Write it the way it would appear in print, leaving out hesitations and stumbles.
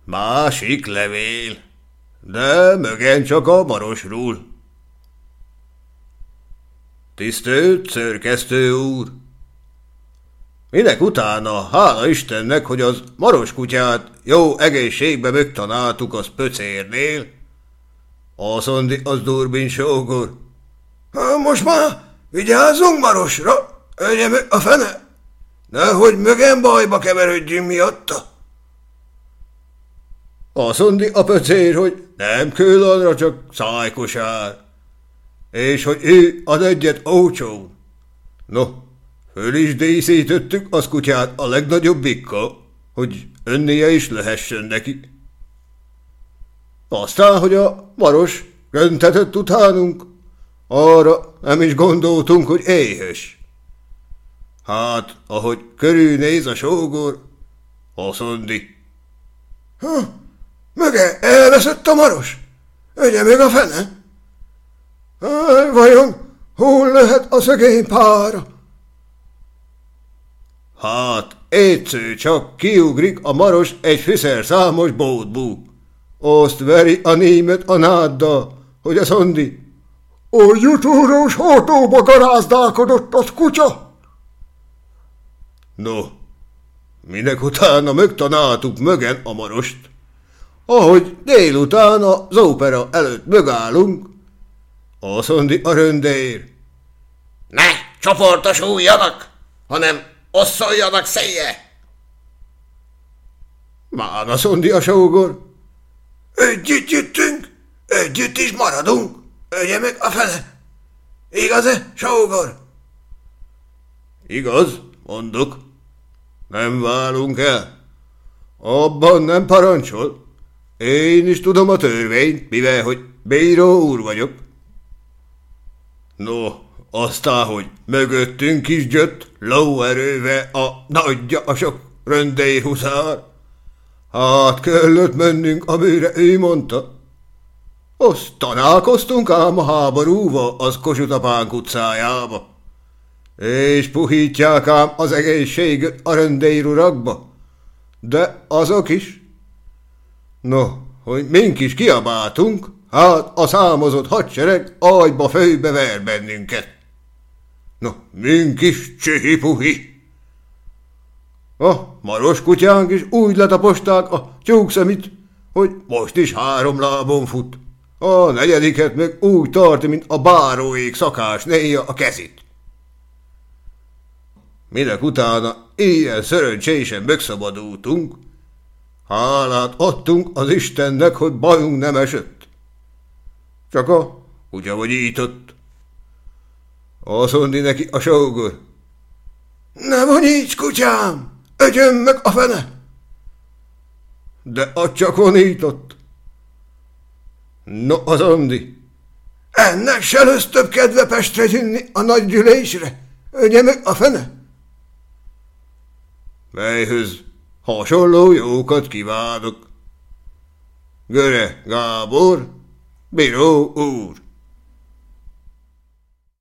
Másik levél, de mögen csak a Marosról. Tisztelt szerkesztő úr! Minek utána, hála Istennek, hogy az Maros kutyát jó egészségbe megtanáltuk az pöcérnél, asszondi az Durbin sógor. Most már vigyázzunk Marosra, ölje meg a fene, nehogy mögen bajba keveredjünk miatta. Asszondi a pöcér, hogy nem kell arra csak szájkosár, és hogy ő az egyet ócsó. No, föl is díszítettük az kutyát a legnagyobbikkal, hogy önnie is lehessen neki. Aztán, hogy a Maros röntetett utánunk, arra nem is gondoltunk, hogy éhes. Hát, ahogy körülnéz a sógor, asszondi. Möge elveszett a Maros, ölje meg a fene. Vajon hol lehet a szegény pára? Hát, egyszer csak kiugrik a Maros egy fűszerszámos bótbú. Azt veri a német a náddal, hogy asszondi. A jutórós hatóba garázdálkodott az kutya. No, minek utána megtanáltuk mögen a Marost. Ahogy délután az ópera előtt mögállunk, asszondi a röndér. Ne csoportosuljanak, hanem osszoljanak széje! Már asszondi a sógor. Együtt jöttünk, együtt is maradunk, ölje meg a fene. Igaz-e, sógor? Igaz, mondok. Nem válunk el. Abban nem parancsol. Én is tudom a törvényt, mivel hogy bíró úr vagyok. No, aztán, hogy mögöttünk is jött lóerőve a nagyja a sok röndérhuszár. Hát kellett mennünk, amire ő mondta. Azt tanálkoztunk ám a háborúval az Kossuth Apánk utcájába. És puhítják ám az egészséget a röndérurakba. De azok is. No, hogy mink is kiabáltunk, hát a számozott hadsereg agyba főbe ver bennünket. No, mink is csihi-puhi. A Maros kutyánk is úgy letaposták a tyúkszemit, hogy most is 3 lábon fut. A negyediket meg úgy tart, mint a báróék szakásnéja a kezit. Minek utána ilyen szerencsésen megszabadultunk, hálát adtunk az Istennek, hogy bajunk nem esett. Csak a kutya vonyított. Asszondi neki a sógor. Ne vonyíts, kutyám, ögyön meg a fene. De az csak vonított. No, asszondi. Ennek se lesz több kedve Pestre jönni a nagy gyűlésre, ögye meg a fene. Melyhöz hasonló jókat kívánok. Göre Gábor, bíró úr.